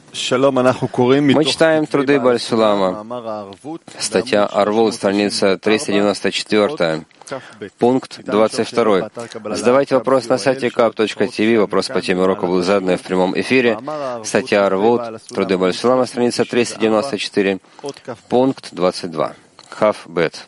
Мы читаем труды Бааль-Сулама. Статья Арвут, страница 394, пункт 22. Задавайте вопрос на сайте kap.tv. Вопрос по теме урока был задан в прямом эфире. Статья Арвут, труды Бааль-Сулама, страница 394, пункт 22. Хав Бет.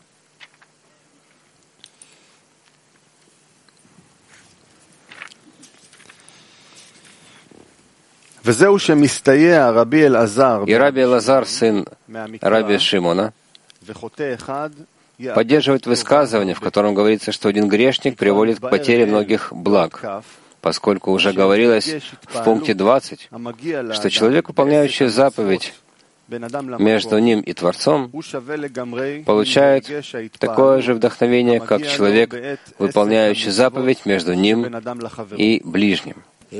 И Раби Элазар, сын Раби Шимона, поддерживает высказывание, в котором говорится, что один грешник приводит к потере многих благ, поскольку уже говорилось в пункте 20, что человек, выполняющий заповедь между ним и Творцом, получает такое же вдохновение, как человек, выполняющий заповедь между ним и ближним.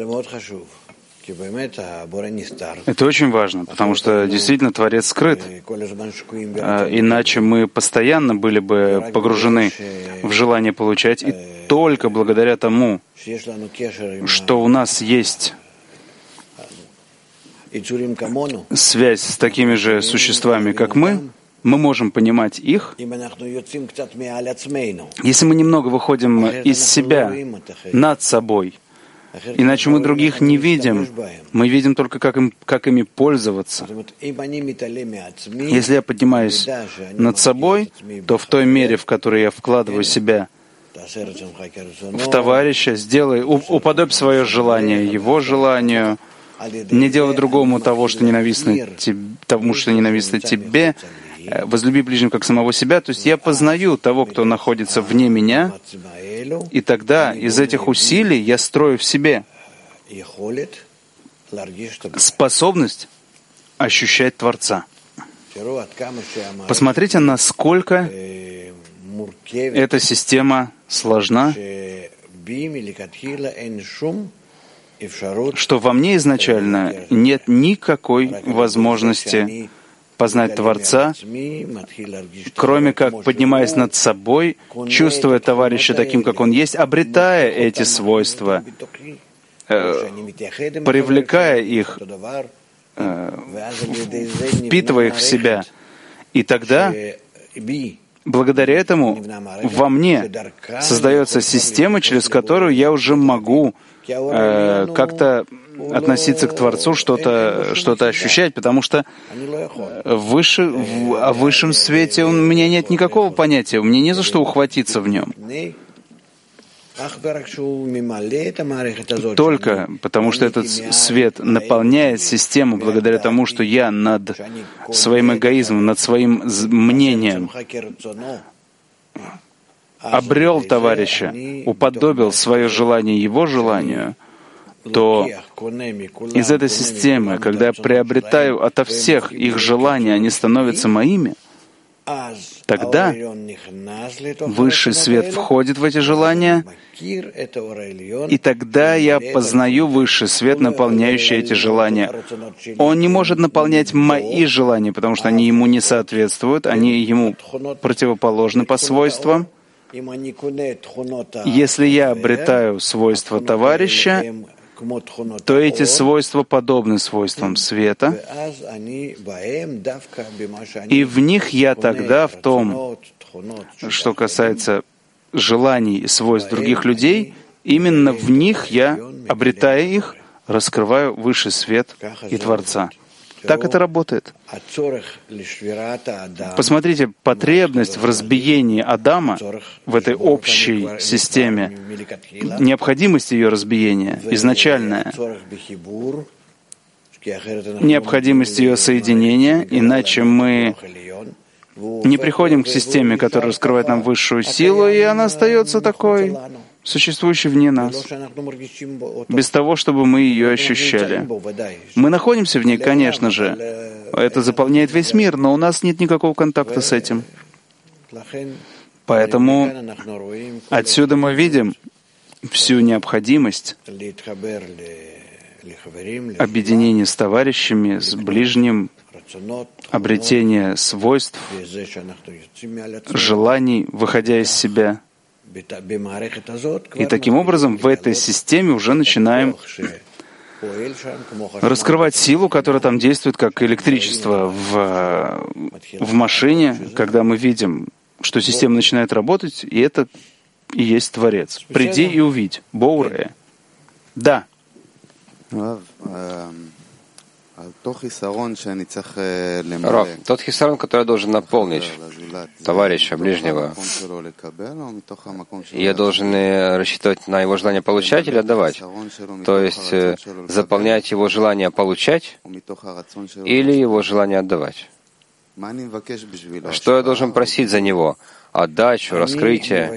Это очень важно, потому что действительно Творец скрыт. Иначе мы постоянно были бы погружены в желание получать, и только благодаря тому, что у нас есть связь с такими же существами, как мы можем понимать их. Если мы немного выходим из себя, над собой, иначе мы других не видим. Мы видим только, как ими пользоваться. Если я поднимаюсь над собой, то в той мере, в которой я вкладываю себя в товарища, уподобь свое желание его желанию, не делай другому того, что ненавистно тебе, возлюби ближнего как самого себя. То есть я познаю того, кто находится вне меня, и тогда из этих усилий я строю в себе способность ощущать Творца. Посмотрите, насколько эта система сложна, что во мне изначально нет никакой возможности познать Творца, кроме как поднимаясь над собой, чувствуя товарища таким, как он есть, обретая эти свойства, привлекая их, впитывая их в себя. И тогда, благодаря этому, во мне создается система, через которую я уже могу как-то относиться к Творцу, что-то ощущать, потому что о высшем свете у меня нет никакого понятия, мне не за что ухватиться в нем. Только потому, что этот свет наполняет систему благодаря тому, что я над своим эгоизмом, над своим мнением обрел товарища, уподобил свое желание его желанию, то из этой системы, когда я приобретаю ото всех их желания, они становятся моими, тогда высший свет входит в эти желания, и тогда я познаю высший свет, наполняющий эти желания. Он не может наполнять мои желания, потому что они ему не соответствуют, они ему противоположны по свойствам. Если я обретаю свойства товарища, то эти свойства подобны свойствам света, и в них я тогда, в том, что касается желаний и свойств других людей, именно в них я, обретая их, раскрываю высший свет и Творца. Так это работает. Посмотрите, потребность в разбиении Адама в этой общей системе, необходимость ее разбиения, изначальная, необходимость ее соединения, иначе мы не приходим к системе, которая раскрывает нам высшую силу, и она остается такой, существующей вне нас, без того, чтобы мы ее ощущали. Мы находимся в ней, конечно же. Это заполняет весь мир, но у нас нет никакого контакта с этим. Поэтому отсюда мы видим всю необходимость объединения с товарищами, с ближним, обретения свойств, желаний, выходя из себя. И таким образом в этой системе уже начинаем раскрывать силу, которая там действует как электричество в машине, когда мы видим, что система начинает работать, и это и есть Творец. Приди и увидь. Боуре. Да. Рав, тот хисарон, который я должен наполнить товарища, ближнего, я должен рассчитывать на его желание получать или отдавать? То есть заполнять его желание получать или его желание отдавать? Что я должен просить за него? Отдачу, раскрытие?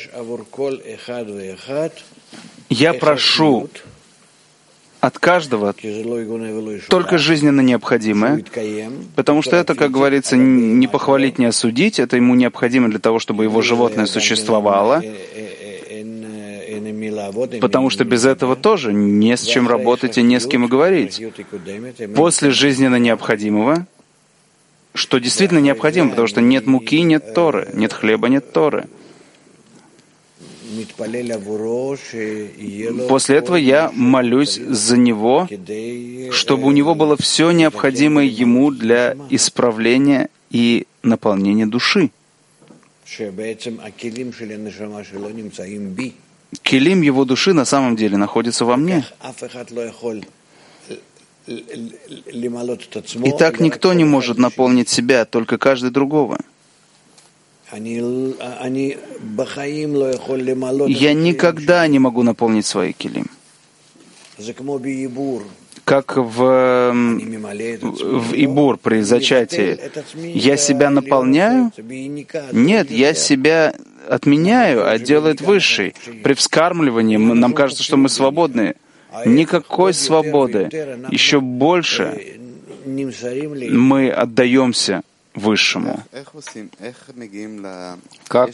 Я прошу от каждого только жизненно необходимое, потому что это, как говорится, не похвалить, не осудить, это ему необходимо для того, чтобы его животное существовало, потому что без этого тоже не с чем работать и не с кем и говорить. После жизненно необходимого, что действительно необходимо, потому что нет муки, нет Торы, нет хлеба, нет Торы. После этого я молюсь за него, чтобы у него было все необходимое ему для исправления и наполнения души. Келим его души на самом деле находится во мне. И так никто не может наполнить себя, только каждый другого. Я никогда не могу наполнить свои келим. Как в Ибур при зачатии. Я себя наполняю? Нет, я себя отменяю, а делает Высший. При вскармливании нам кажется, что мы свободны. Никакой свободы. Еще больше мы отдаемся Высшему. Как?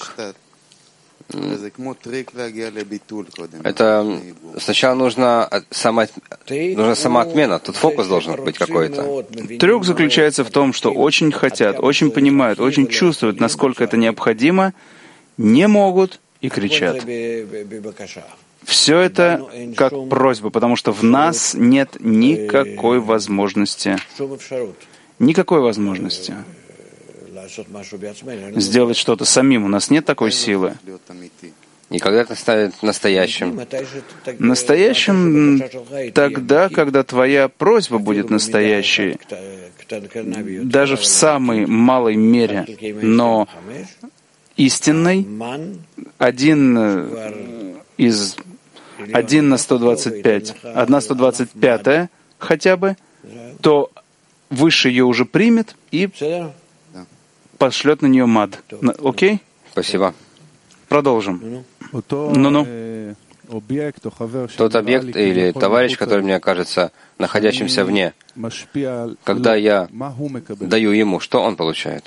Это сначала нужна самоотмена. Тут фокус должен быть какой-то. Трюк заключается в том, что очень хотят, очень понимают, очень чувствуют, насколько это необходимо, не могут и кричат. Все это как просьба, потому что в нас нет никакой возможности. Никакой возможности сделать что-то самим. У нас нет такой силы. И когда это станет настоящим? Настоящим тогда, когда твоя просьба будет настоящей, даже в самой малой мере, но истинной, 1 на 125, 1/125 хотя бы, то Выше ее уже примет и пошлет на нее мад. Окей? Спасибо. Продолжим. Ну-ну. Тот объект или товарищ, который мне кажется находящимся вне, когда я даю ему, что он получает?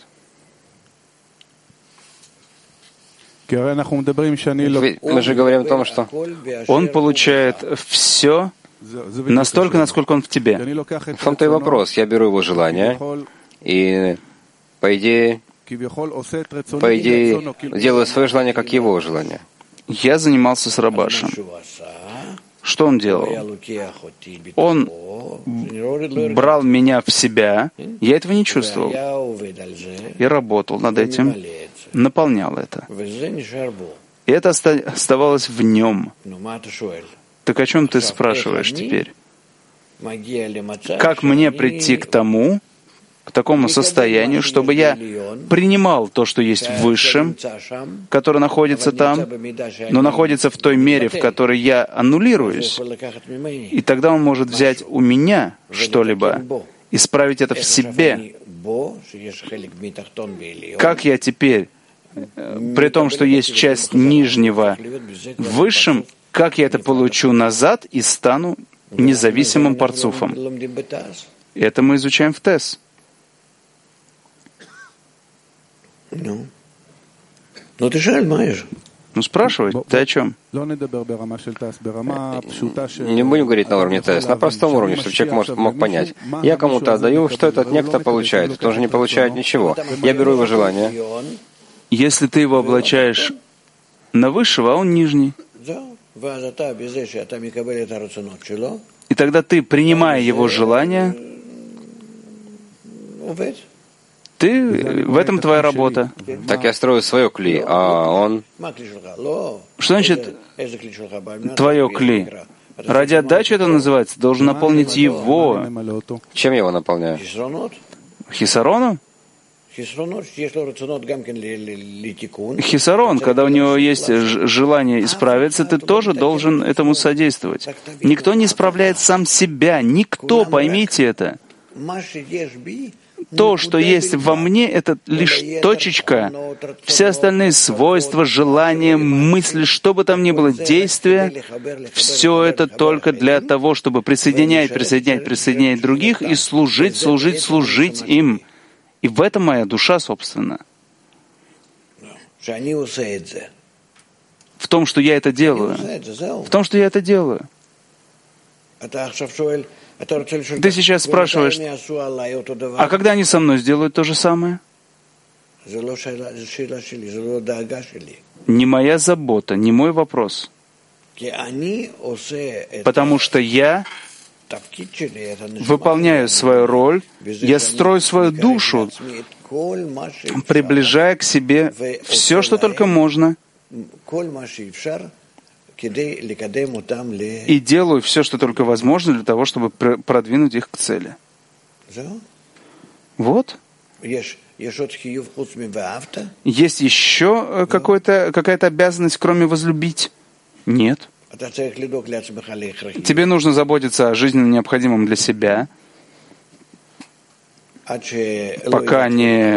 Ведь мы же говорим о том, что он получает все настолько, насколько он в тебе. В том-то и вопрос. Я беру его желание и, по идее, делаю свое желание как его желание. Я занимался с Рабашем. Что он делал? Он брал меня в себя. Я этого не чувствовал. Я работал над этим, наполнял это. И это оставалось в нем. Так о чем ты спрашиваешь теперь? Как мне прийти к тому, к такому состоянию, чтобы я принимал то, что есть в Высшем, которое находится там, но находится в той мере, в которой я аннулируюсь, и тогда он может взять у меня что-либо, исправить это в себе. Как я теперь, при том, что есть часть нижнего в Высшем, как я это получу назад и стану независимым парцуфом? Это мы изучаем в ТЭС. Ну, ты жаль, Майер. Ну, спрашивай, ты о чем? Не будем говорить на уровне ТЭС, на простом уровне, чтобы человек мог понять. Я кому-то отдаю, что этот некто получает. Это тоже не получает ничего. Я беру его желание. Если ты его облачаешь на высшего, а он нижний. И И тогда ты, принимая его желание, в этом твоя работа. Так я строю свое кли, а он... Что значит твое кли? Ради отдачи это называется. Должен наполнить его. Чем я его наполняю? Хисарону? Хисарон, когда у него есть желание исправиться, ты тоже должен этому содействовать. Никто не исправляет сам себя. Никто, поймите это. То, что есть во мне, это лишь точечка. Все остальные свойства, желания, мысли, что бы там ни было, действия, все это только для того, чтобы присоединять других и служить им. И в этом моя душа, собственно. В том, что я это делаю. В том, что я это делаю. Ты сейчас спрашиваешь, а когда они со мной сделают то же самое? Не моя забота, не мой вопрос. Потому что я выполняю свою роль, я строю свою душу, приближая к себе все, что только можно, и делаю все, что только возможно для того, чтобы продвинуть их к цели. Вот. Есть еще какая-то обязанность, кроме возлюбить? Нет. Тебе нужно заботиться о жизненно необходимом для себя, пока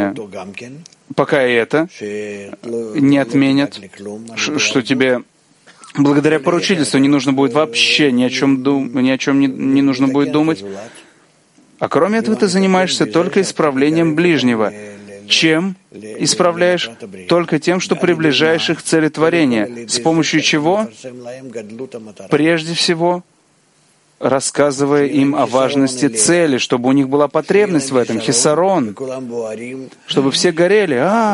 это не отменят, что тебе благодаря поручительству не нужно будет вообще ни о чем не нужно будет думать. А кроме этого ты занимаешься только исправлением ближнего. Чем исправляешь? Только тем, что приближаешь их к цели творения. С помощью чего? Прежде всего, рассказывая им о важности цели, чтобы у них была потребность в этом, хисарон, чтобы все горели.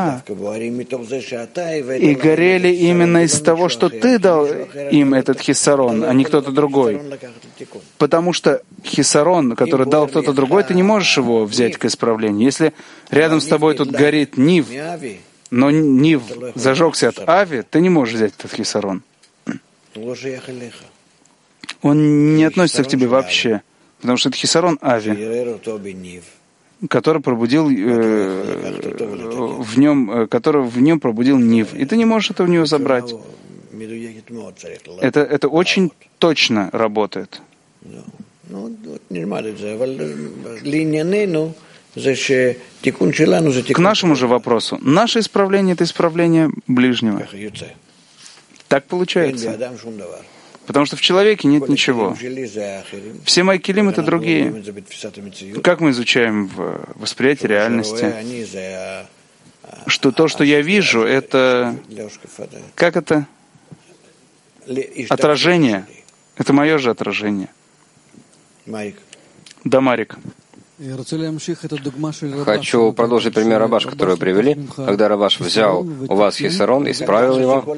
И горели именно из того, что ты дал им этот хисарон, а не кто-то другой. Потому что хисарон, который дал кто-то другой, ты не можешь его взять к исправлению. Если рядом с тобой тут горит нив, но нив зажегся от ави, ты не можешь взять этот хисарон. Он не относится к тебе вообще, потому что это хисарон ави, который пробудил в нем пробудил нив, и ты не можешь это у него забрать. Это очень точно работает. К нашему же вопросу. Наше исправление — это исправление ближнего. Так получается. Потому что в человеке нет ничего. Все мои килим — это другие. Как мы изучаем в восприятии реальности, что то, что я вижу, это... Как это? Отражение. Это мое же отражение. Да, Марик. Хочу продолжить пример Рабаш, который вы привели. Когда Рабаш взял у вас хисарон, исправил его,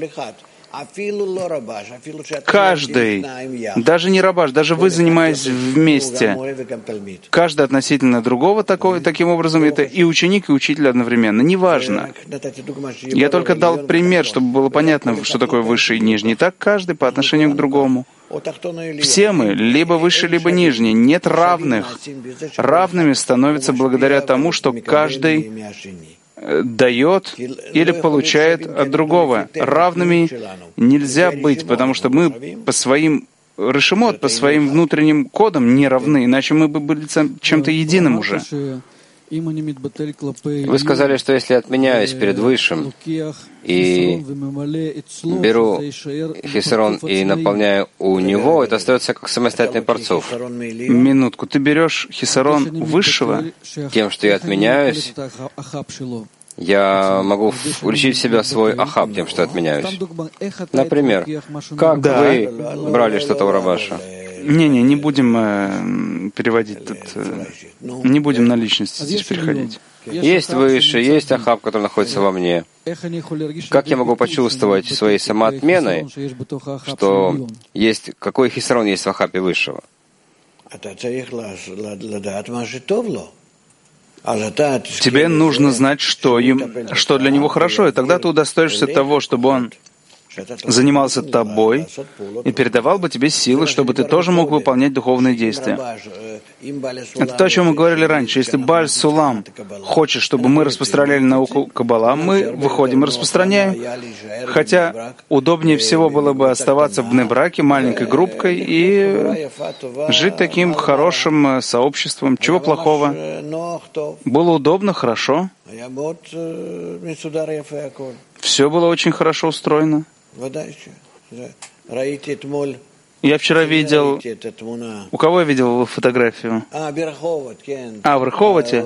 каждый, даже не Рабаш, даже вы, занимаясь вместе, каждый относительно другого таким образом, это и ученик, и учитель одновременно. Неважно. Я только дал пример, чтобы было понятно, что такое высший и нижний. Так каждый по отношению к другому. Все мы либо выше, либо нижний. Нет равных. Равными становятся благодаря тому, что каждый дает или получает от другого. Равными нельзя быть, потому что мы по своим решимот, по своим внутренним кодам не равны, иначе мы бы были чем-то единым уже. Вы сказали, что если отменяюсь перед Высшим и беру хисарон и наполняю у него, это остается как самостоятельный парцуф. Минутку. Ты берешь хисарон Высшего? Тем, что я отменяюсь, я могу включить в себя свой ахаб тем, что отменяюсь. Например, как вы брали что-то у Рабаша? Не будем переводить тут, не будем на личности здесь переходить. Есть выше, есть ахаб, который находится во мне. Как я могу почувствовать своей самоотменой, что есть какой хисарон есть в ахабе высшего? Тебе нужно знать, что для него хорошо, и тогда ты удостоишься того, чтобы он занимался тобой и передавал бы тебе силы, чтобы ты тоже мог выполнять духовные действия. Это то, о чем мы говорили раньше. Если Бааль Сулам хочет, чтобы мы распространяли науку Каббала, мы выходим и распространяем. Хотя удобнее всего было бы оставаться в Бней-Браке маленькой группкой и жить таким хорошим сообществом. Чего плохого? Было удобно, хорошо. Все было очень хорошо устроено. Я вчера видел... У кого я видел фотографию? В Раховоте?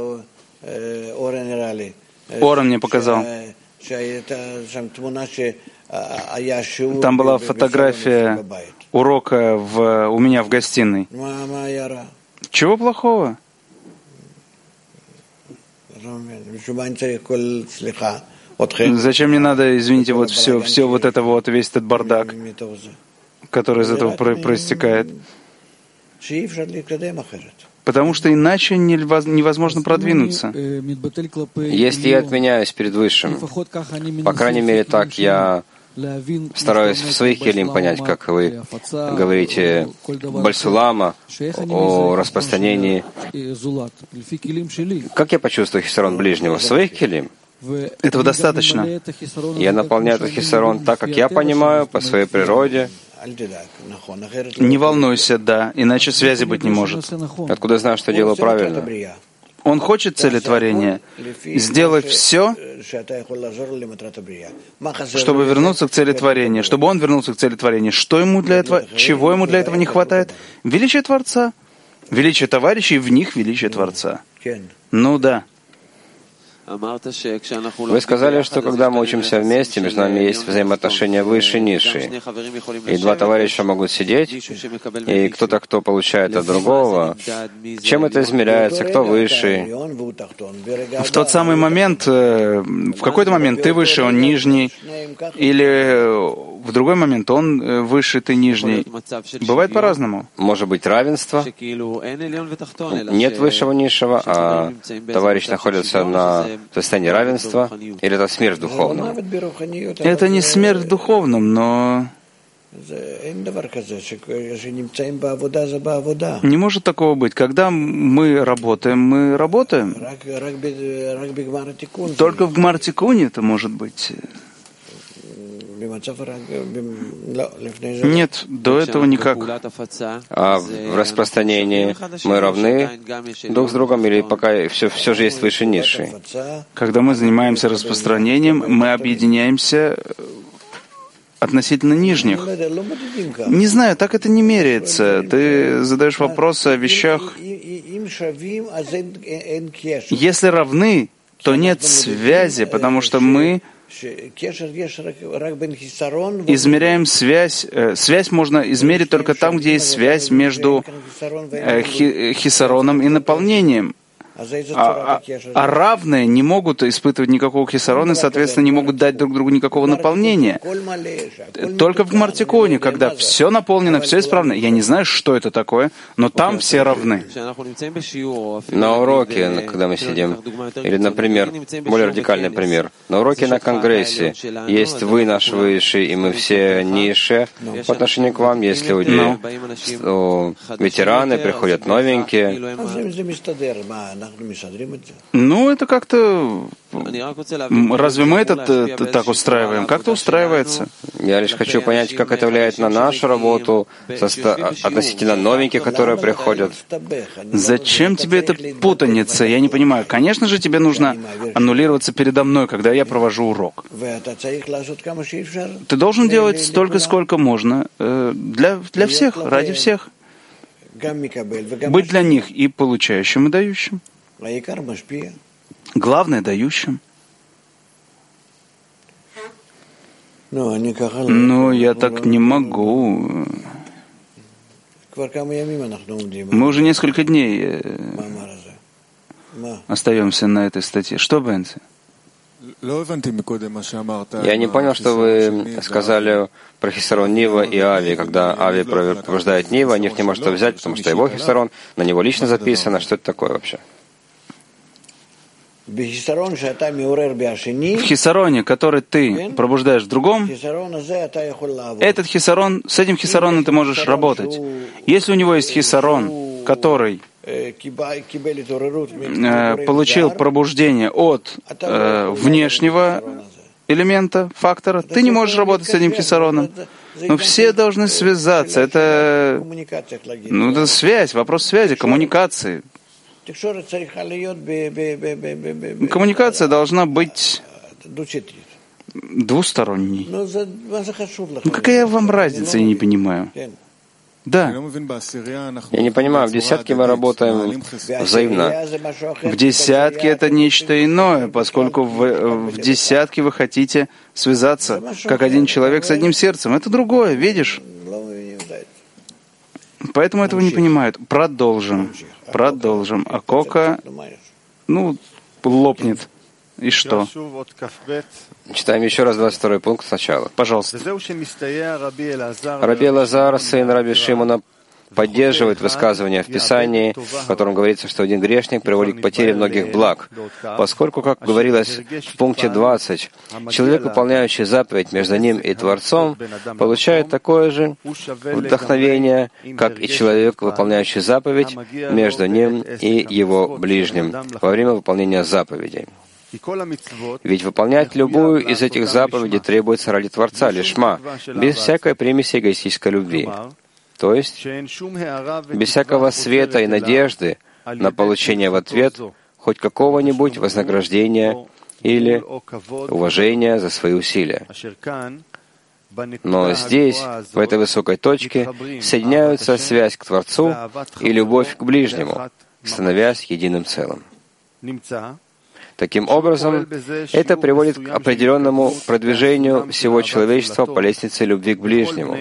Орен мне показал. Там была фотография урока у меня в гостиной. Чего плохого? Зачем мне надо, извините, вот все вот это вот, весь этот бардак, который из этого проистекает? Потому что иначе невозможно продвинуться. Если я отменяюсь перед Высшим, по крайней мере, так я стараюсь в своих келим понять, как вы говорите Бааль Сулама о распространении. Как я почувствую хисарон ближнего? В своих келим? Этого достаточно. Я наполняю этот хисарон так, как я понимаю, по своей природе. Не волнуйся, да, иначе связи быть не может. Откуда я знаю, что делаю правильно? Он хочет целетворения, сделать все, чтобы вернуться к целетворению, чтобы он вернулся к целетворению. Что ему для этого, чего ему для этого не хватает? Величие Творца, величие товарищей, в них величие Творца. Ну да. Вы сказали, что когда мы учимся вместе, между нами есть взаимоотношения выше и низшие. И два товарища могут сидеть, и кто-то, кто получает от другого. Чем это измеряется? Кто выше? В тот самый момент, в какой-то момент ты выше, он нижний, или в другой момент он выше, ты нижний. Бывает по-разному. Может быть равенство? Нет высшего, низшего, а товарищ находится на состоянии равенства, или это смерть в духовном? Это не смерть в духовном, но... Не может такого быть. Когда мы работаем, мы работаем. Только в Гмар-Тикуне это может быть. Нет, до этого никак. А в распространении мы равны друг с другом, или пока все же есть выше и низший? Когда мы занимаемся распространением, мы объединяемся относительно нижних. Не знаю, так это не меряется. Ты задаешь вопросы о вещах. Если равны, то нет связи, потому что мы измеряем связь. Связь можно измерить только там, где есть связь между хисароном и наполнением. А равные не могут испытывать никакого хисарона и, соответственно, не могут дать друг другу никакого наполнения. Только в Гмар-Тикуне, когда все наполнено, все исправно. Я не знаю, что это такое, но там все равны. На уроке, когда мы сидим, или, например, более радикальный пример, на уроке на Конгрессе есть вы наш высший, и мы все низшие по отношению к вам, есть люди, ветераны, приходят новенькие. Ну, это как-то... Разве мы это так устраиваем? Как-то устраивается. Я лишь хочу понять, как это влияет на нашу работу относительно новеньких, которые приходят. Зачем тебе эта путаница? Я не понимаю. Конечно же, тебе нужно аннулироваться передо мной, когда я провожу урок. Ты должен делать столько, сколько можно. Для всех, ради всех. Быть для них и получающим, и дающим. Главное — дающим. Но я так не могу. Мы уже несколько дней остаемся на этой статье. Что, Бенси? Я не понял, что вы сказали про хисарон Нива и Ави. Когда Ави побуждает Нива, Нив не может его взять, потому что его хисарон, на него лично записано. Что это такое вообще? В хисароне, который ты пробуждаешь в другом, этот хисарон, с этим хисароном ты можешь работать. Если у него есть хисарон, который получил пробуждение от внешнего элемента, фактора, ты не можешь работать с этим хисароном. Но все должны связаться. Это связь, вопрос связи, коммуникации. Коммуникация должна быть двусторонней. Какая вам разница, я не понимаю. Да. Я не понимаю, в десятке мы работаем взаимно. В десятке это нечто иное, поскольку в десятке вы хотите связаться, как один человек с одним сердцем. Это другое, видишь? Поэтому этого не понимают. Продолжим. А Кока, лопнет. И что? Читаем еще раз 22 пункт сначала. Пожалуйста. Раби Элазар, сын Раби Шимона, поддерживает высказывание в Писании, в котором говорится, что один грешник приводит к потере многих благ, поскольку, как говорилось в пункте 20, человек, выполняющий заповедь между ним и Творцом, получает такое же вдохновение, как и человек, выполняющий заповедь между ним и его ближним во время выполнения заповедей. Ведь выполнять любую из этих заповедей требуется ради Творца, лишма, без всякой примеси эгоистической любви. То есть, без всякого света и надежды на получение в ответ хоть какого-нибудь вознаграждения или уважения за свои усилия. Но здесь, в этой высокой точке, соединяются связь к Творцу и любовь к ближнему, становясь единым целым. Таким образом, это приводит к определенному продвижению всего человечества по лестнице любви к ближнему.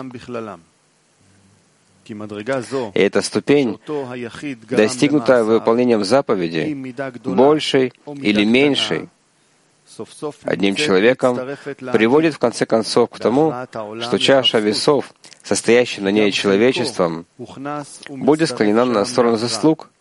И эта ступень, достигнутая выполнением заповеди, большей или меньшей, одним человеком, приводит в конце концов к тому, что чаша весов, состоящая на ней человечеством, будет склонена на сторону заслуг,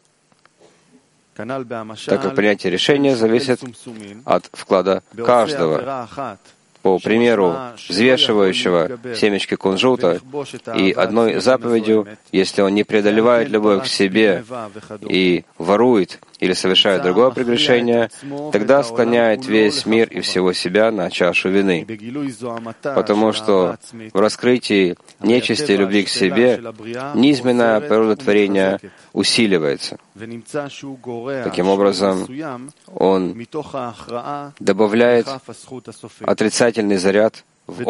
так как принятие решения зависит от вклада каждого. По примеру взвешивающего семечки кунжута и одной заповедью, если он не преодолевает любовь к себе и ворует или совершает другое прегрешение, тогда склоняет весь мир и всего себя на чашу вины. Потому что в раскрытии нечисти и любви к себе низменная природа творения усиливается. Таким образом, он добавляет отрицательный заряд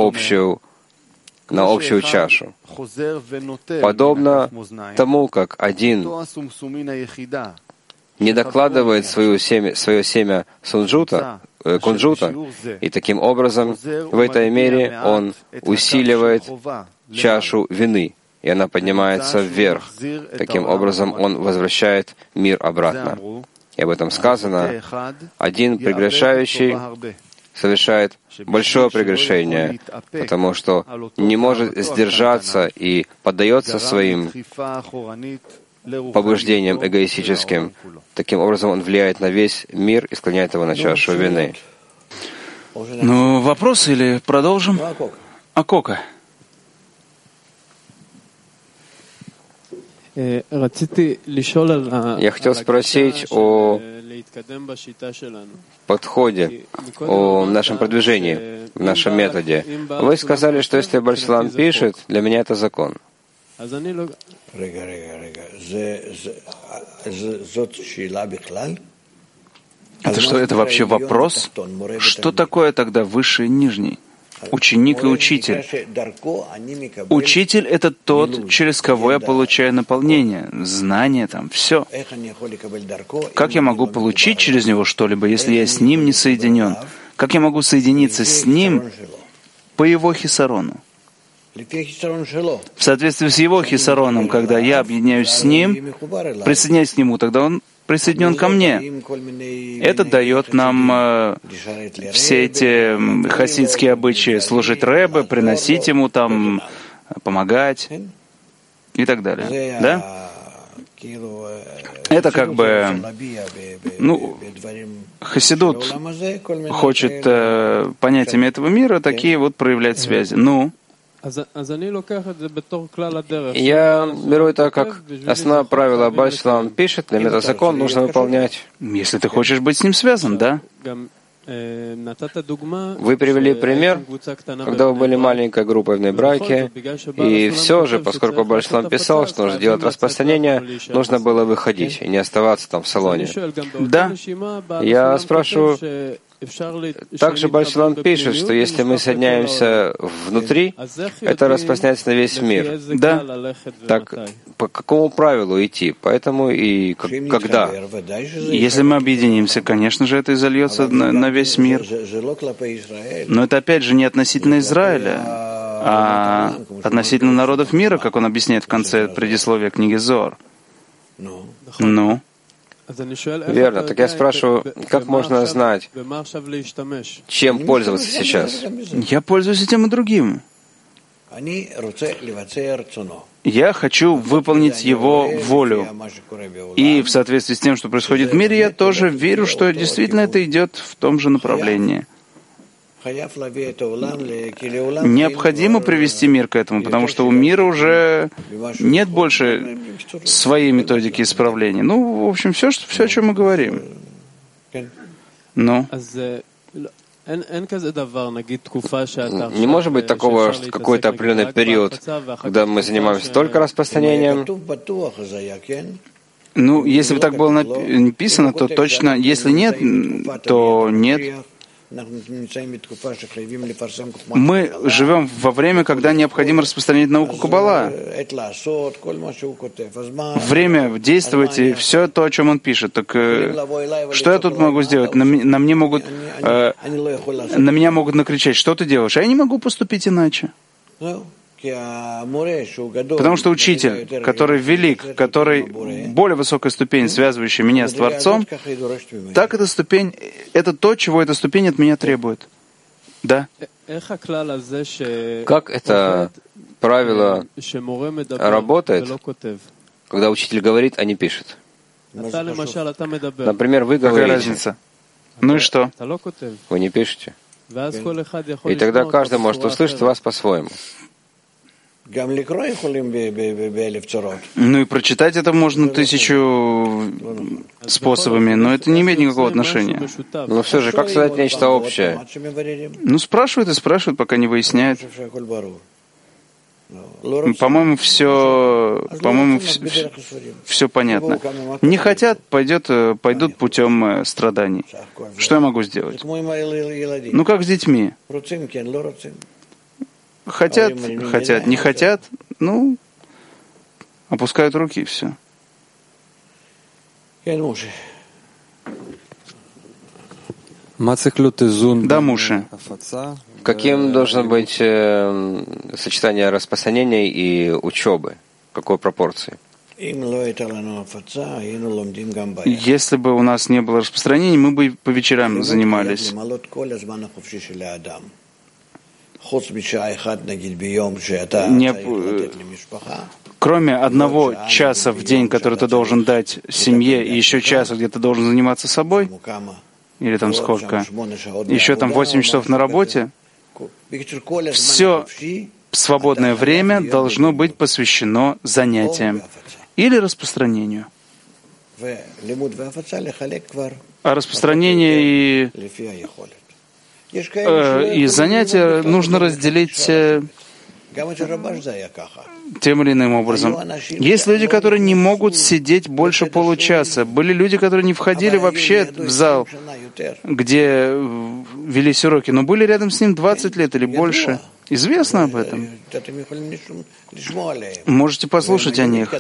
на общую чашу. Подобно тому, как один не докладывает свое семя кунжута, и таким образом в этой мере он усиливает чашу вины, и она поднимается вверх. Таким образом он возвращает мир обратно. И об этом сказано: один прегрешающий совершает большое прегрешение, потому что не может сдержаться и поддается своим побуждениям эгоистическим. Таким образом он влияет на весь мир и склоняет его на чашу вины. Вопрос или продолжим? Акока. Я хотел спросить о подходе, о нашем продвижении, в нашем методе. Вы сказали, что если Бар-Силам пишет, для меня это закон. Это что, это вообще вопрос? Что такое тогда высший и нижний? Ученик и учитель. Учитель — это тот, через кого я получаю наполнение, знания, все. Как я могу получить через него что-либо, если я с ним не соединен? Как я могу соединиться с ним по его хисарону? в соответствии с его хисароном, когда я объединяюсь с ним, присоединяюсь к нему, тогда он присоединен ко мне. Это дает нам все эти хасидские обычаи, служить Ребе, приносить ему там, помогать и так далее. Да? Это как бы, хасидут хочет понятиями этого мира такие вот проявлять связи. Я беру это как основное правило. Бааль Шулам пишет, закон нужно выполнять. Если ты хочешь быть с ним связан, да? Вы привели пример, когда вы были маленькой группой в браке, и все же, поскольку Бааль Шулам писал, что нужно делать распространение, нужно было выходить и не оставаться там в салоне. Да. Я спрашиваю, также Бааль Шулам пишет, что если мы соединяемся внутри, это распространяется на весь мир. Да. Так по какому правилу идти? Поэтому и когда? Если мы объединимся, конечно же, это изольется на весь мир. Но это опять же не относительно Израиля, а относительно народов мира, как он объясняет в конце предисловия книги Зоар. Верно. Так я спрашиваю, как можно знать, чем пользоваться сейчас? Я пользуюсь и тем, и другим. Я хочу выполнить его волю. И в соответствии с тем, что происходит в мире, я тоже верю, что действительно это идет в том же направлении. Необходимо привести мир к этому, потому что у мира уже нет больше своей методики исправления. В общем, все, о чем мы говорим. Не может быть такого, что какой-то определенный период, когда мы занимаемся только распространением. Если бы так было написано, то точно. Если нет, то нет. Мы живем во время, когда необходимо распространять науку Каббала. Время действовать и все то, о чем он пишет. Так что я тут могу сделать? На меня могут накричать, что ты делаешь? А я не могу поступить иначе. Потому что учитель, который велик, который более высокая ступень, связывающая меня с Творцом, так эта ступень, это то, чего эта ступень от меня требует. Да? Как это правило работает, когда учитель говорит, а не пишет? Например, вы говорите. Какая разница? Ну и что? Вы не пишете. И тогда каждый может услышать вас по-своему. И прочитать это можно 1000 способами, но это не имеет никакого отношения. Но все же, как создать нечто общее? Спрашивают и спрашивают, пока не выясняют. По-моему, все понятно. Не хотят, пойдут путем страданий. Что я могу сделать? Как с детьми. Хотят, не хотят, опускают руки и все. Да, Муше. Каким должно быть сочетание распространения и учебы? Какой пропорции? Если бы у нас не было распространения, мы бы по вечерам занимались. Кроме 1 часа в день, который ты должен дать семье, и еще часа, где ты должен заниматься собой, или там сколько, еще там 8 часов на работе, все свободное время должно быть посвящено занятиям или распространению. А распространение и занятия нужно разделить тем или иным образом. Есть люди, которые не могут сидеть больше получаса. Были люди, которые не входили вообще в зал, где велись уроки, но были рядом с ним 20 лет или больше. Известно об этом. Можете послушать о них.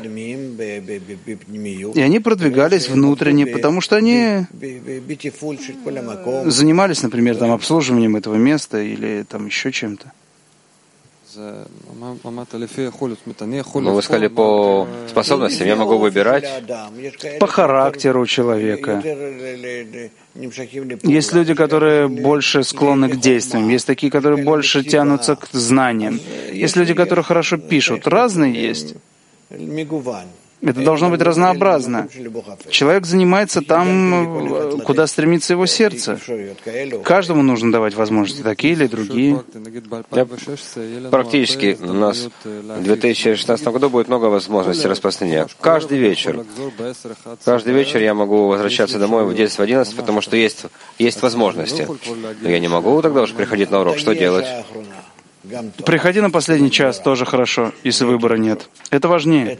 И они продвигались внутренне, потому что они занимались, например, обслуживанием этого места или там еще чем-то. Ну, вы сказали, по способностям я могу выбирать. По характеру человека. Есть люди, которые больше склонны к действиям. Есть такие, которые больше тянутся к знаниям. Есть люди, которые хорошо пишут. Разные есть. Это должно быть разнообразно. Человек занимается там, куда стремится его сердце. Каждому нужно давать возможности, такие или другие. Практически у нас в 2016 году будет много возможностей распространения. Каждый вечер я могу возвращаться домой в 10, в 11, потому что есть возможности. Но я не могу тогда уже приходить на урок. Что делать? Приходи на последний час, тоже хорошо, если выбора нет. Это важнее.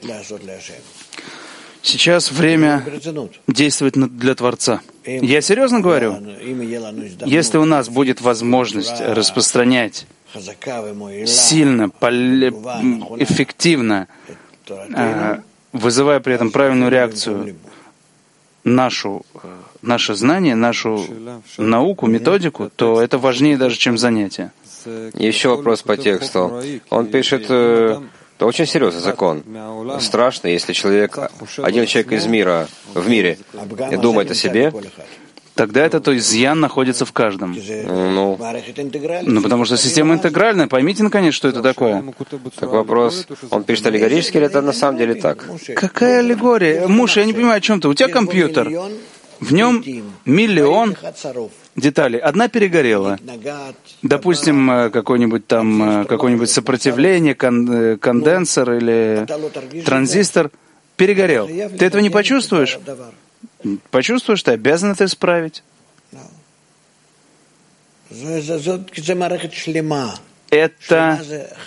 Сейчас время действовать для Творца. Я серьезно говорю, если у нас будет возможность распространять сильно, эффективно, вызывая при этом правильную реакцию, наше знание, нашу науку, методику, то это важнее даже, чем занятие. Еще вопрос по тексту. Он пишет, это очень серьезный закон. Страшно, если один человек из мира, в мире, думает о себе, тогда этот изъян находится в каждом. Ну, потому что система интегральная. Поймите, наконец, что это такое. Так вопрос, он пишет аллегорически, или это на самом деле так? Какая аллегория? Муж, я не понимаю, о чем ты. У тебя компьютер. В нем 1 миллион деталей. Одна перегорела. Допустим, какое-нибудь сопротивление, конденсор или транзистор перегорел. Ты этого не почувствуешь? Почувствуешь, ты обязан это исправить. Это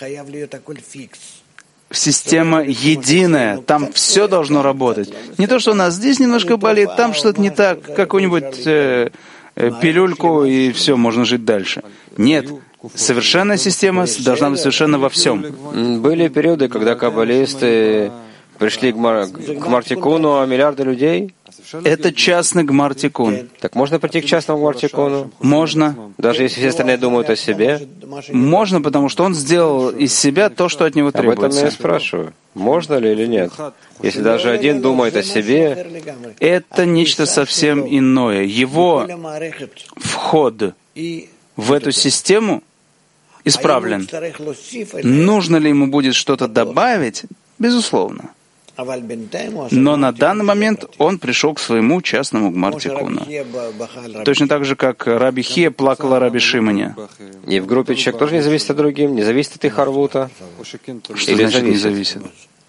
система единая, там все должно работать. Не то, что у нас здесь немножко болит, там что-то не так, какую-нибудь пилюльку, и все, можно жить дальше. Нет, совершенная система должна быть совершенна во всем. Были периоды, когда каббалисты пришли к Гмар-Тикуну, а миллиарды людей? Это частный Гмар-Тикун. Так можно прийти к частному Гмар-Тикуну? Можно. Даже если все остальные думают о себе? Можно, потому что он сделал из себя то, что от него требуется. Об этом я спрашиваю. Можно ли или нет? Если даже один думает о себе, это нечто совсем иное. Его вход в эту систему исправлен. Нужно ли ему будет что-то добавить? Безусловно. Но на данный момент он пришел к своему частному Гмар-Тикуну. Точно так же, как Раби Хия плакал о Раби Шимоне. И в группе человек тоже не зависит от других, не зависит от их арвута? Что значит не зависит?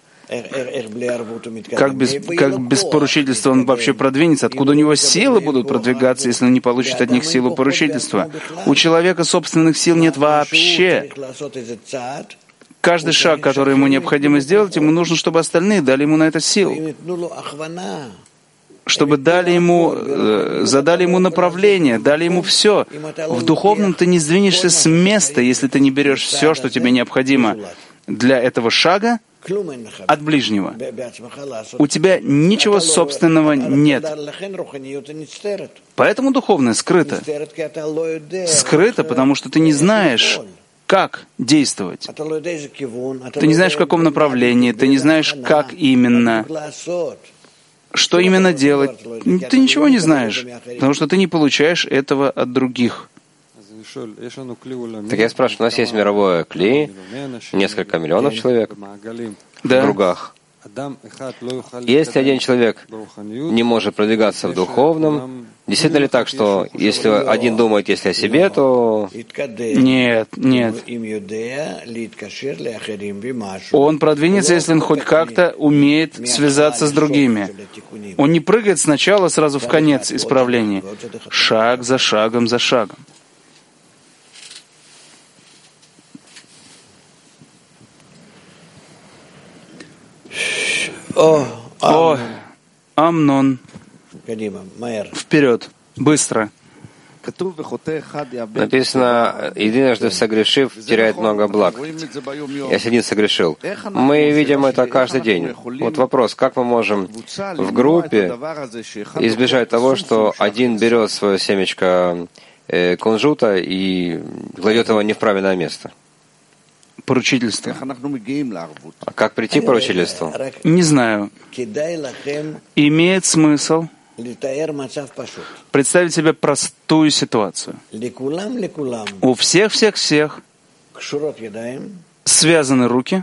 Как без поручительства он вообще продвинется? Откуда у него силы будут продвигаться, если он не получит от них силу поручительства? У человека собственных сил нет вообще. Каждый шаг, который ему необходимо сделать, ему нужно, чтобы остальные дали ему на это силу. Чтобы задали ему направление, дали ему все. В духовном ты не сдвинешься с места, если ты не берешь все, что тебе необходимо для этого шага от ближнего. У тебя ничего собственного нет. Поэтому духовное скрыто. Скрыто, потому что ты не знаешь, как действовать. Ты не знаешь, в каком направлении, ты не знаешь, как именно, что именно делать. Ты ничего не знаешь, потому что ты не получаешь этого от других. Так я спрашиваю, у нас есть мировое кли, несколько миллионов человек в кругах. Если один человек не может продвигаться в духовном, действительно ли так, что если один думает, если о себе, то... Нет. Он продвинется, если он хоть как-то умеет связаться с другими. Он не прыгает сначала сразу в конец исправления. Шаг за шагом за шагом. О, Амнон. Вперед, быстро. Написано, единожды согрешив, теряет много благ. Если один согрешил. Мы видим это каждый день. Вот вопрос, как мы можем в группе избежать того, что один берет свое семечко кунжута и кладет его не в правильное место? поручительства. А как прийти к поручительству? Не знаю. Имеет смысл представить себе простую ситуацию. У всех связаны руки,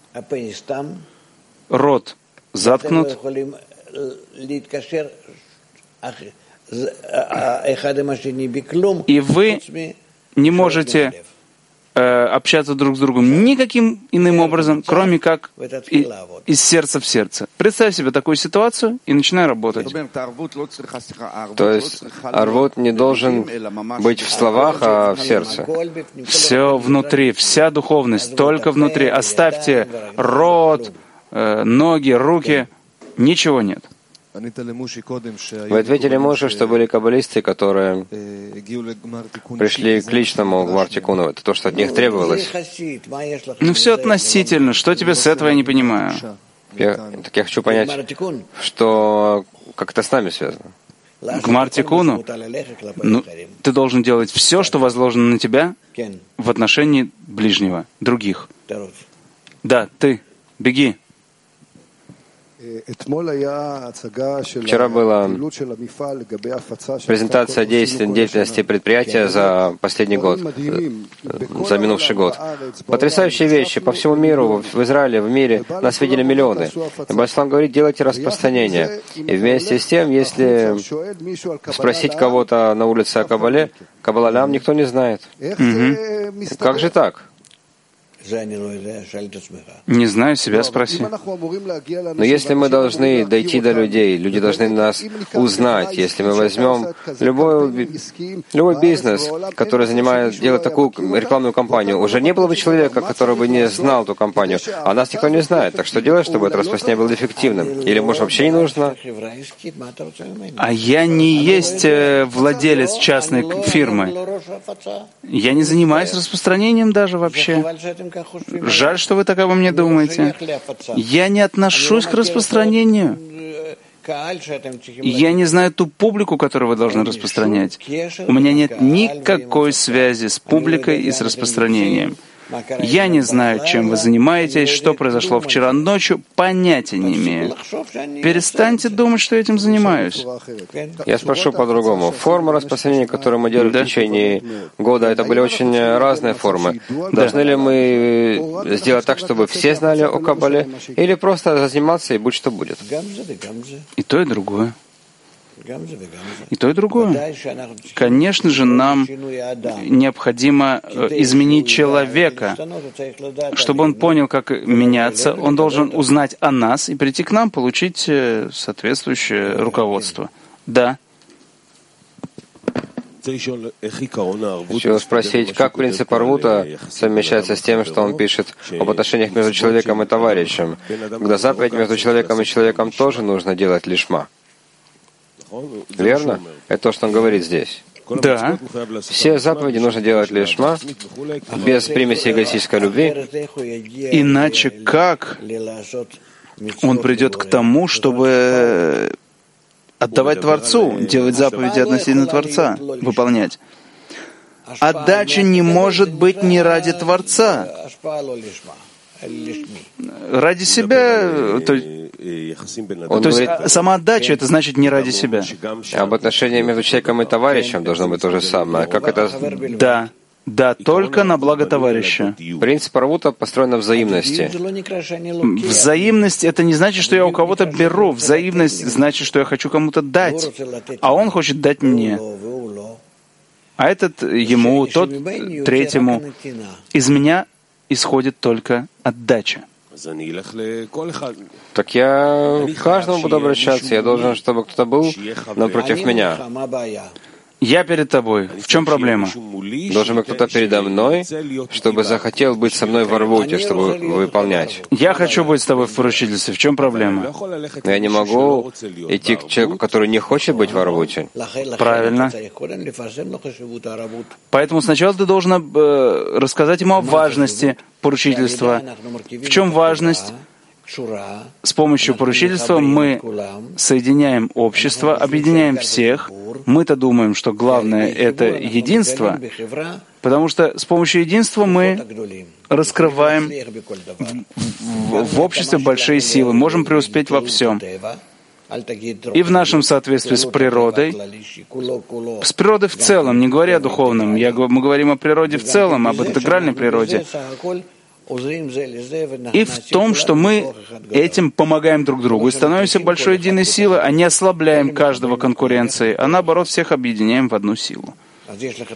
рот заткнут, и вы не можете общаться друг с другом никаким иным образом, кроме как из сердца в сердце. Представь себе такую ситуацию и начинай работать. То есть арвут не должен быть в словах, а в сердце. Все внутри, вся духовность только внутри. Оставьте рот, ноги, руки, ничего нет. Вы ответили Моше, что были каббалисты, которые пришли к личному Гмар-Тикуну. Это то, что от них требовалось. Ну, все относительно. Что тебе с этого, я не понимаю. Я хочу понять, что как это с нами связано. Гмар-Тикуну, ну, ты должен делать все, что возложено на тебя в отношении ближнего, других. Да, ты, беги. Вчера была презентация деятельности предприятия за последний год, за минувший год. Потрясающие вещи по всему миру, в Израиле, в мире. Нас видели миллионы. И Баслам говорит, делайте распространение. И вместе с тем, если спросить кого-то на улице о Каббале, Каббала-лям никто не знает. Как же так? Не знаю, себя спроси. Но если мы должны дойти до людей, люди должны нас узнать. Если мы возьмем любой бизнес, который делает такую рекламную кампанию, уже не было бы человека, который бы не знал эту компанию. А нас никто не знает. Так что делать, чтобы это распространение было эффективным? Или, может, вообще не нужно? А я не есть владелец частной фирмы. Я не занимаюсь распространением даже вообще. Жаль, что вы так обо мне думаете. Я не отношусь к распространению. Я не знаю ту публику, которую вы должны распространять. У меня нет никакой связи с публикой и с распространением. Я не знаю, чем вы занимаетесь, что произошло вчера ночью, понятия не имею. Перестаньте думать, что я этим занимаюсь. Я спрошу по-другому. Формы распространения, которые мы делали в течение года, это были очень разные формы. Должны ли мы сделать так, чтобы все знали о Каббале, или просто заниматься и будь что будет? И то, и другое. И то, и другое. Конечно же, нам необходимо изменить человека. Чтобы он понял, как меняться, он должен узнать о нас и прийти к нам, получить соответствующее руководство. Да. Хочу спросить, как принцип арвута совмещается с тем, что он пишет об отношениях между человеком и товарищем, когда заповедь между человеком и человеком тоже нужно делать лишма. Верно? Это то, что он говорит здесь. Да. Все заповеди нужно делать лишма, без примеси эгоистической любви. Иначе как он придет к тому, чтобы отдавать Творцу, делать заповеди относительно Творца, выполнять? Отдача не может быть не ради Творца. Ради себя, то есть сама отдача, это значит не ради себя. Об отношениях между человеком и товарищем должно быть то же самое. Как это? Да, только на благо товарища. Принцип арвута построен на взаимности. Взаимность — это не значит, что я у кого-то беру. Взаимность значит, что я хочу кому-то дать, а он хочет дать мне. А этот ему, тот третьему. Из меня исходит только отдача. Так я к каждому буду обращаться. Я должен, чтобы кто-то был напротив меня. Я перед тобой. В чем проблема? Должен быть кто-то передо мной, чтобы захотел быть со мной в арвуте, чтобы выполнять. Я хочу быть с тобой в поручительстве. В чем проблема? Но я не могу идти к человеку, который не хочет быть в арвуте. Правильно. Поэтому сначала ты должен рассказать ему о важности поручительства. В чем важность? С помощью поручительства мы соединяем общество, объединяем всех, Мы-то думаем, что главное — это единство, потому что с помощью единства мы раскрываем в обществе большие силы, можем преуспеть во всем. И в нашем соответствии с природой в целом, не говоря о духовном, мы говорим о природе в целом, об интегральной природе, и в том, что мы этим помогаем друг другу и становимся большой единой силой, а не ослабляем каждого конкуренции, а наоборот всех объединяем в одну силу. У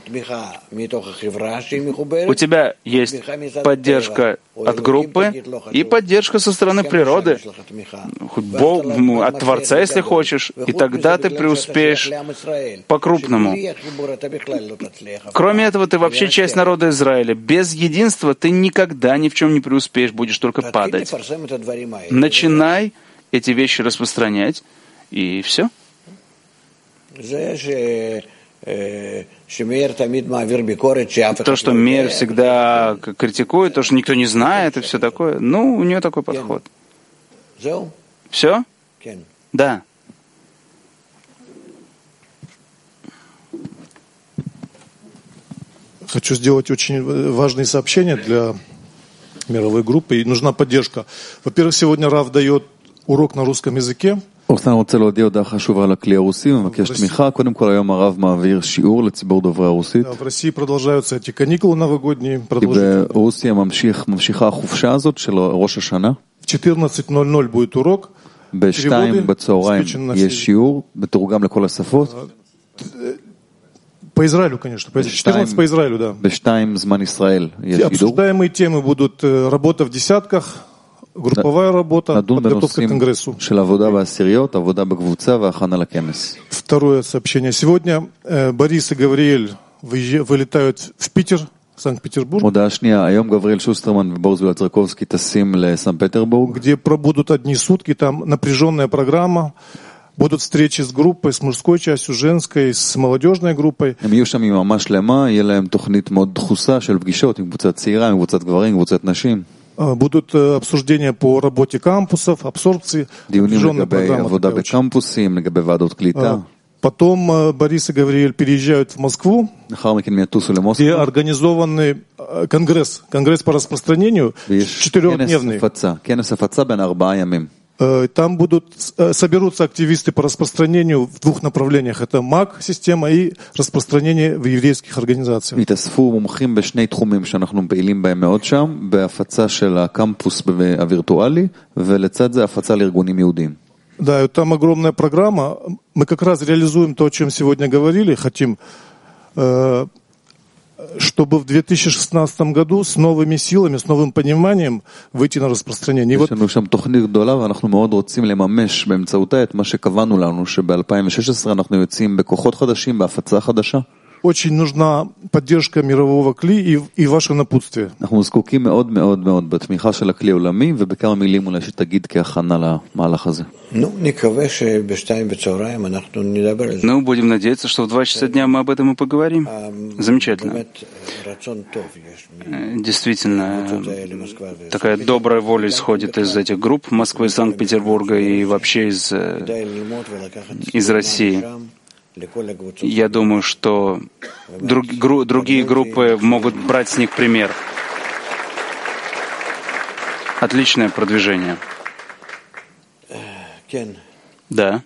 тебя есть поддержка от группы и поддержка со стороны природы, хоть Бог, от Творца, если хочешь, и тогда ты преуспеешь по-крупному. Кроме этого, ты вообще часть народа Израиля. Без единства ты никогда ни в чем не преуспеешь, будешь только падать. Начинай эти вещи распространять, и все. То, что Мейр всегда критикует, то, что никто не знает и все такое, у нее такой подход. Все? Да. Хочу сделать очень важные сообщения для мировой группы, и нужна поддержка. Во-первых, сегодня Рав дает урок на русском языке. אורסן רוצה להודיע הודעה חשובה על הכלי הרוסי ומבקש תמיכה. קודם כל היום הרב מעביר שיעור לציבור דוברי הרוסית. В России продолжаются эти каникулы новогодние. ברוסיה ממשיכה החופשה הזאת של ראש השנה. В 14:00 будет урок. ב-2 בצהריים יש שיעור מתורגם לכל השפות. По Израилю, конечно. 14 по Израилю, да. ב-2 זמן ישראל יש שידור. Обсуждаемые темы будут работа в десятках, групповая работа, подготовка к конгрессу. Второе сообщение. Сегодня Борис и Гавриэль вылетают в Питер, Санкт-Петербург, где пробудут одни сутки, там напряженная программа, будут встречи с группой, с мужской частью, женской, с молодежной группой. Будут обсуждения по работе кампусов, абсорбции, напряженная программа. Потом Борис и Гавриэль переезжают в Москву, где организованный конгресс по распространению, 4-дневный. Там соберутся активисты по распространению в 2 направлениях. Это МАК-система и распространение в еврейских организациях. Да, и там огромная программа. Мы как раз реализуем то, о чем сегодня говорили. Хотим, чтобы в 2016 году с новыми силами, с новым пониманием выйти на распространение. Очень нужна поддержка мирового кли и ваше напутствие. Будем надеяться, что в 2 часа дня мы об этом и поговорим. Замечательно. Действительно, такая добрая воля исходит из этих групп Москвы, Санкт-Петербурга и вообще из России. Я думаю, что другие группы могут брать с них пример. Отличное продвижение. Да.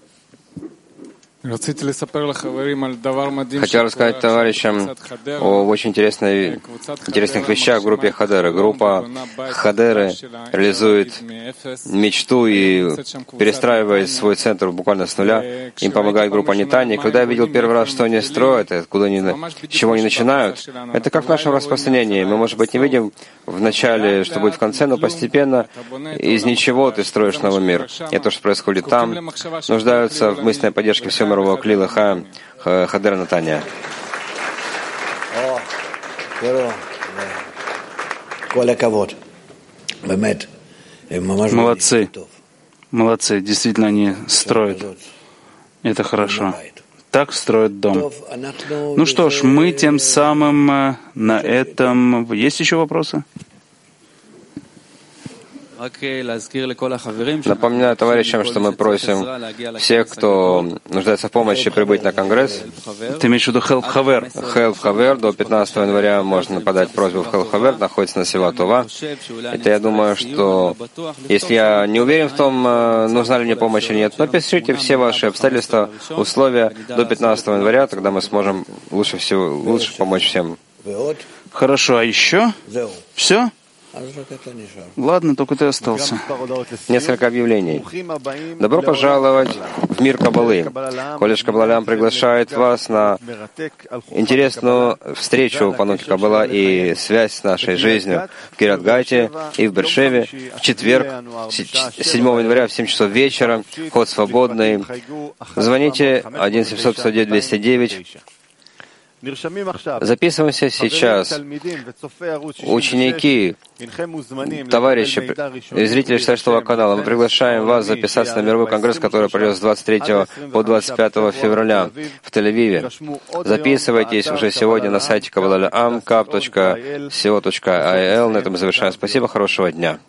Хотел рассказать товарищам о очень интересных вещах в группе Хадера. Группа Хадеры реализует мечту и перестраивает свой центр буквально с нуля. Им помогает группа Нитани. Когда я видел первый раз, что они строят, откуда они, с чего они начинают, это как в нашем распространении. Мы, может быть, не видим в начале, что будет в конце, но постепенно из ничего ты строишь новый мир. И то, что происходит там, нуждаются в мысленной поддержке всего мирового клила Хадера Натания. Молодцы, действительно они строят. Это хорошо. Так строят дом. Ну что ж, мы тем самым на этом... Есть еще вопросы? Напоминаю товарищам, что мы просим всех, кто нуждается в помощи, прибыть на Конгресс. Ты имеешь в виду Help Haver? Help Haver до 15 января можно подать просьбу в Help Haver, находится на Сива Това. Это я думаю, что если я не уверен в том, нужна ли мне помощь или нет, но пишите все ваши обстоятельства, условия до 15 января, тогда мы сможем лучше помочь всем. Хорошо, а еще? Все? Ладно, только ты остался. Несколько объявлений. Добро пожаловать в мир Каббалы. Колледж Каббалам приглашает вас на интересную встречу по науке Каббала и связь с нашей жизнью в Кирят-Гате и в Бершеве в четверг, 7 января в 7 часов вечера. Вход свободный. Звоните 1-700-509-209. Записываемся сейчас. Ученики, товарищи, зрители Шестого канала, мы приглашаем вас записаться на мировой конгресс, который пройдет с 23 по 25 февраля в Тель-Авиве. Записывайтесь уже сегодня на сайте kabbalam.co.il. На этом мы завершаем. Спасибо, хорошего дня.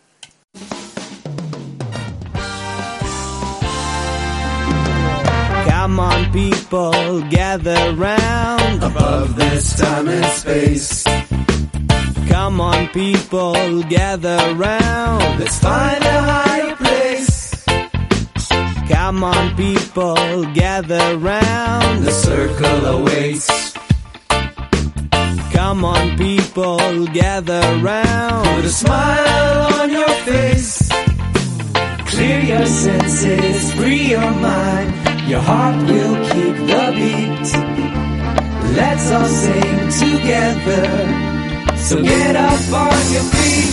Come on, people, gather round above this time and space. Come on, people, gather round. Let's find a higher place. Come on, people, gather round. The circle awaits. Come on, people, gather round. Put a smile on your face. Clear your senses, free your mind. Your heart will keep the beat. Let's all sing together. So get up on your feet.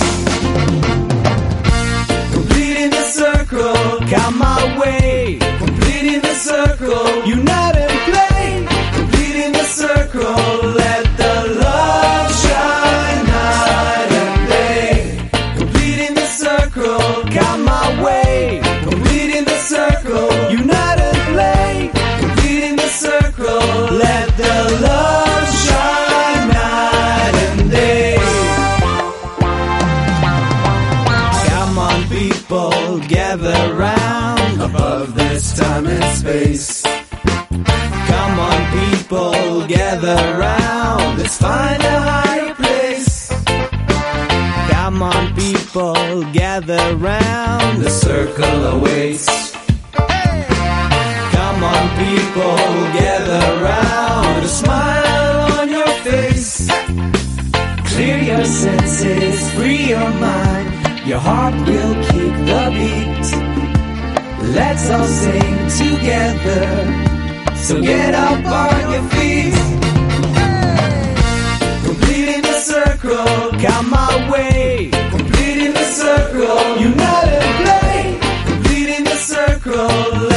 Completing the circle, come my way. Completing the circle, unite and play. Completing the circle, let the love shine night and day. Completing the circle, come my way. Completing the circle, unite and play. Completing the circle, let the love shine night and day. Come on, people, gather round above this time and space. Come on, people, gather round. Let's find a higher place. Come on, people, gather round. The circle awaits. Come on, people, gather round. A smile on your face. Clear your senses, free your mind. Your heart will keep the beat. Let's all sing together. So get up on your feet. Completing the circle, come my way. Completing the circle, unite and play. Completing the circle.